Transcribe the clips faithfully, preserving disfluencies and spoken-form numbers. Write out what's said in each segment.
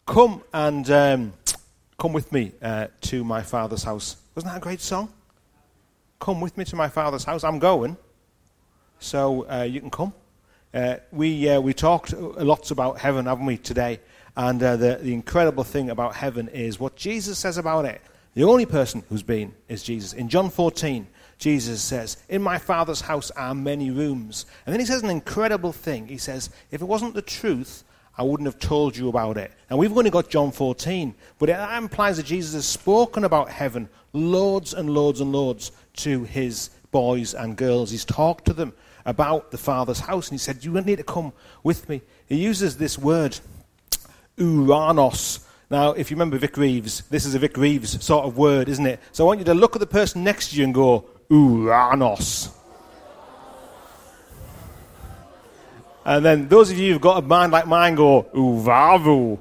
Come and um, come with me uh, to my Father's house. Wasn't that a great song? Come with me to my Father's house. I'm going, so uh, you can come. Uh, we uh, we talked a lot about heaven, haven't we, today? And uh, the, the incredible thing about heaven is what Jesus says about it. The only person who's been is Jesus. In John fourteen, Jesus says, in my Father's house are many rooms. And then he says an incredible thing. He says, if it wasn't the truth, I wouldn't have told you about it. And we've only got John fourteen, but that implies that Jesus has spoken about heaven loads and loads and loads to his boys and girls. He's talked to them about the Father's house, and he said, you need to come with me. He uses this word, uranos. Now, if you remember Vic Reeves, this is a Vic Reeves sort of word, isn't it? So I want you to look at the person next to you and go, uranos. And then those of you who've got a mind like mine go, uvavu.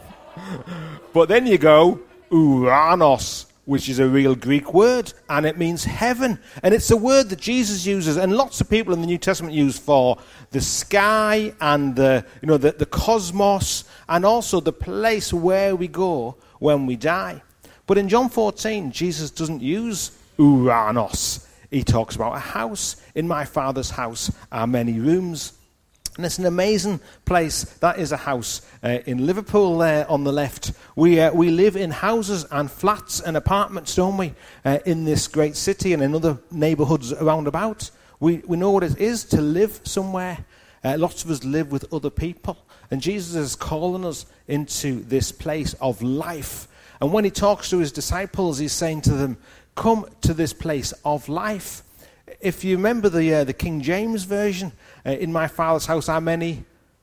But then you go, uranos, which is a real Greek word, and it means heaven. And it's a word that Jesus uses, and lots of people in the New Testament use for the sky and the, you know, the, the cosmos, and also the place where we go when we die. But in John fourteen, Jesus doesn't use uranos. He talks about a house. In my Father's house are many rooms. And it's an amazing place. That is a house uh, in Liverpool there on the left. We uh, we live in houses and flats and apartments, don't we, uh, in this great city and in other neighbourhoods around about. We, we know what it is to live somewhere. Uh, lots of us live with other people. And Jesus is calling us into this place of life. And when he talks to his disciples, he's saying to them, come to this place of life. If you remember the uh, the King James Version, uh, in my Father's house are many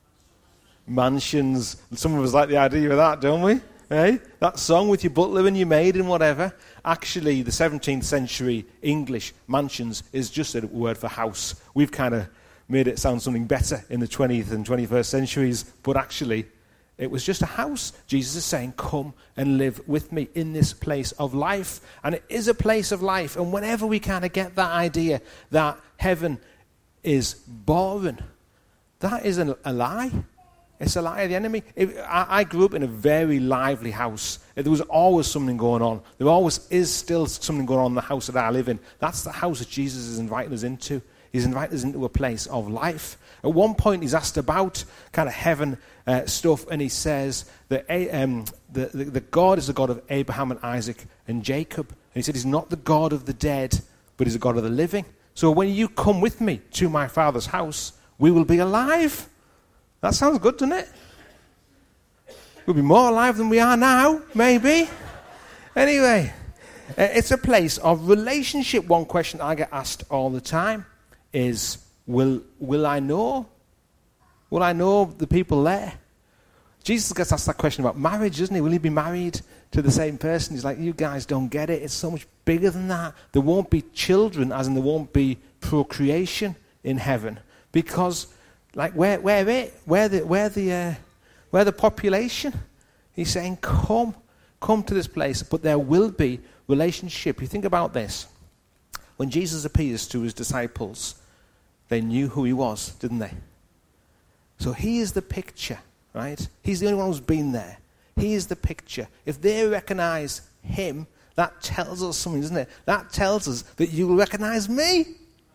mansions. Some of us like the idea of that, don't we? Eh? That song with your butler and your maid and whatever. Actually, the seventeenth century English, mansions, is just a word for house. We've kind of made it sound something better in the twentieth and twenty-first centuries, but actually, it was just a house. Jesus is saying, come and live with me in this place of life. And it is a place of life. And whenever we kind of get that idea that heaven is boring, that is a, a lie. It's a lie of the enemy. It, I, I grew up in a very lively house. There was always something going on. There always is still something going on in the house that I live in. That's the house that Jesus is inviting us into. He's invited us into a place of life. At one point, he's asked about kind of heaven uh, stuff, and he says that um, the, the, the God is the God of Abraham and Isaac and Jacob. And he said he's not the God of the dead, but he's the God of the living. So when you come with me to my Father's house, we will be alive. That sounds good, doesn't it? We'll be more alive than we are now, maybe. Anyway, uh, it's a place of relationship. One question I get asked all the time is, will will I know? Will I know the people there? Jesus gets asked that question about marriage, doesn't he? Will he be married to the same person? He's like, you guys don't get it. It's so much bigger than that. There won't be children, as in there won't be procreation in heaven. Because, like, where where it? Where the where the uh, where the population? He's saying, come, come to this place, but there will be relationship. You think about this. When Jesus appears to his disciples, they knew who he was, didn't they? So he is the picture, right? He's the only one who's been there. He is the picture. If they recognize him, that tells us something, doesn't it? That tells us that you will recognize me.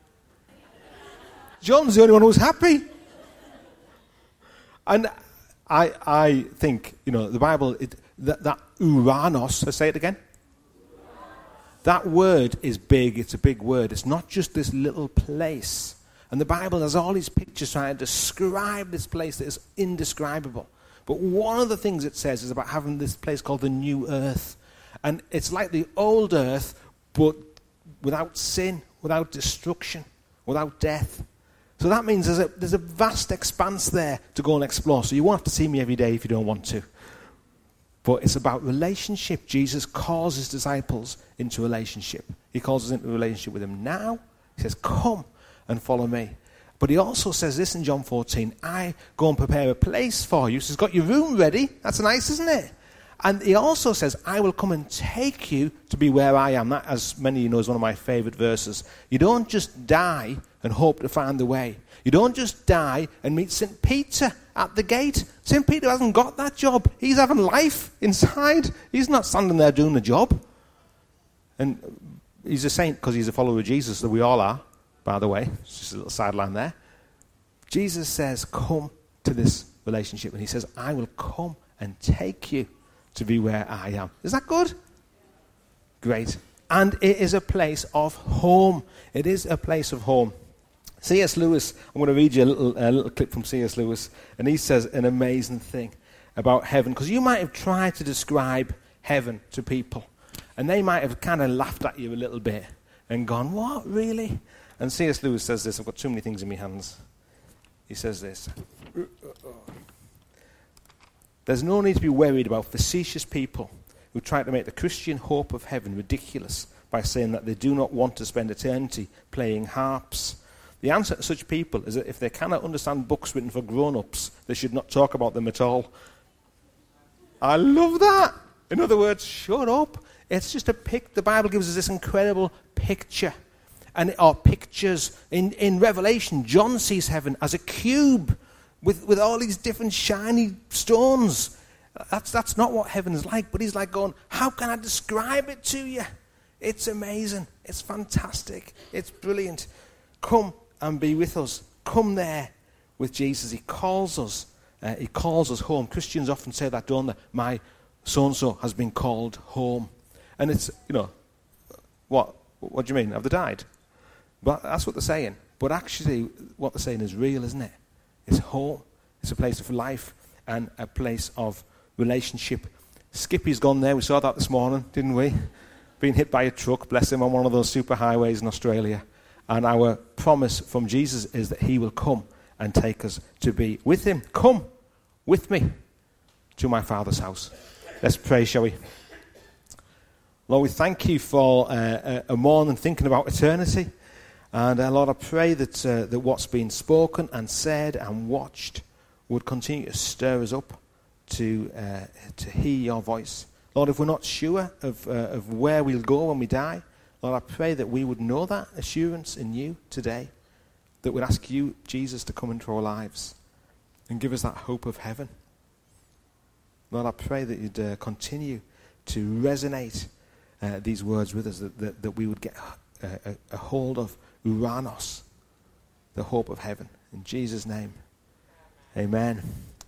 John's the only one who's happy. And I I think, you know, the Bible, it, that, that uranos, let's say it again. That word is big. It's a big word. It's not just this little place. And the Bible has all these pictures trying to describe this place that is indescribable. But one of the things it says is about having this place called the new earth. And it's like the old earth, but without sin, without destruction, without death. So that means there's a, there's a vast expanse there to go and explore. So you won't have to see me every day if you don't want to. But it's about relationship. Jesus calls his disciples into relationship. He calls us into a relationship with him now. He says, come and follow me. But he also says this in John fourteen, I go and prepare a place for you. So he's got your room ready. That's nice, isn't it? And he also says, I will come and take you to be where I am. That, as many of you know, is one of my favourite verses. You don't just die and hope to find the way. You don't just die and meet Saint Peter at the gate. Saint Peter hasn't got that job. He's having life inside. He's not standing there doing the job. And he's a saint because he's a follower of Jesus, that we all are, by the way. It's just a little sideline there. Jesus says, come to this relationship. And he says, I will come and take you to be where I am. Is that good? Great. And it is a place of home. It is a place of home. C S Lewis, I'm going to read you a little, a little clip from C S Lewis, and he says an amazing thing about heaven, because you might have tried to describe heaven to people, and they might have kind of laughed at you a little bit and gone, what, really? And C S Lewis says this. I've got too many things in my hands. He says this. There's no need to be worried about facetious people who try to make the Christian hope of heaven ridiculous by saying that they do not want to spend eternity playing harps. The answer to such people is that if they cannot understand books written for grown-ups, they should not talk about them at all. I love that. In other words, shut up. It's just a pic. The Bible gives us this incredible picture. And or pictures. In, in Revelation, John sees heaven as a cube with, with all these different shiny stones. That's, that's not what heaven is like. But he's like going, how can I describe it to you? It's amazing. It's fantastic. It's brilliant. Come and be with us. Come there with Jesus. He calls us. Uh, he calls us home. Christians often say that, don't they? My so-and-so has been called home. And it's, you know, what? What do you mean? Have they died? But that's what they're saying. But actually, what they're saying is real, isn't it? It's home. It's a place of life and a place of relationship. Skippy's gone there. We saw that this morning, didn't we? Being hit by a truck, bless him, on one of those super highways in Australia. And our promise from Jesus is that he will come and take us to be with him. Come with me to my Father's house. Let's pray, shall we? Lord, we thank you for uh, a morning thinking about eternity. And uh, Lord, I pray that, uh, that what's been spoken and said and watched would continue to stir us up to, uh, to hear your voice. Lord, if we're not sure of, uh, of where we'll go when we die, Lord, I pray that we would know that assurance in you today, that we'd ask you, Jesus, to come into our lives and give us that hope of heaven. Lord, I pray that you'd uh, continue to resonate uh, these words with us, that, that, that we would get a, a, a hold of Uranos, the hope of heaven. In Jesus' name, amen.